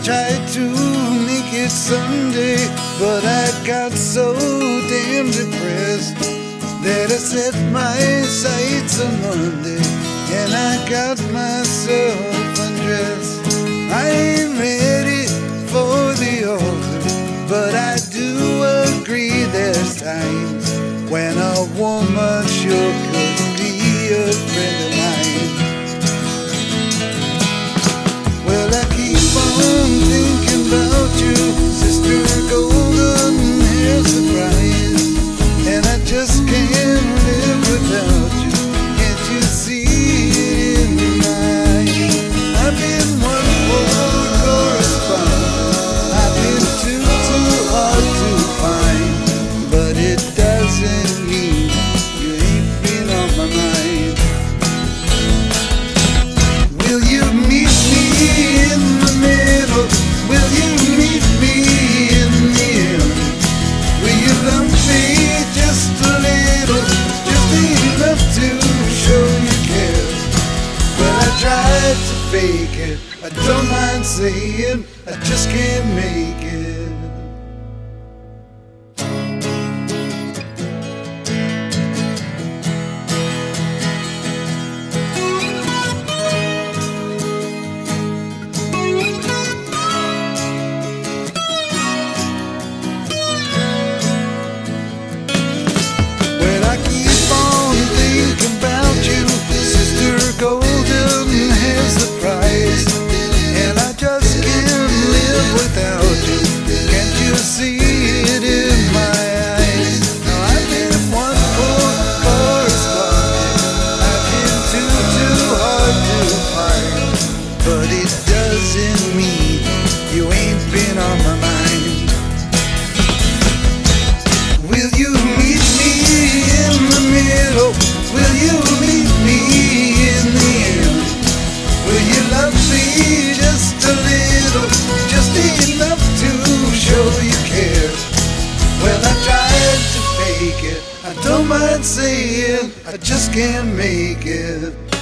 tried to make it Sunday, but I got so damn depressed that I set my sights on Monday, and I got myself undressed. I ain't ready for the altar, but I do agree there's times when a woman sure could be a friend of mine. Well, I keep on thinking about you, Sister Golden Hair Surprise, and I just can't live without you. Can't you see it in my eyes? I've been one for correspondence, I've been too hard to find, but it doesn't mean you ain't been on my mind. Will you meet me in the middle? Will you meet me in the end? Will you love me just a little, just enough to show you care? Well, I tried to fake it, I don't mind saying I just can't make it. Golden Hair Surprise, and I just can't live without you. Can't you see it in my eyes? Now I've been one for correspondence, I've been too hard to find, but it doesn't mean you ain't been on my mind. Will you meet me in the middle? Will you meet me in the end? Will you love me just a little, just enough to show you care? Well, I tried to fake it, I don't mind saying I just can't make it.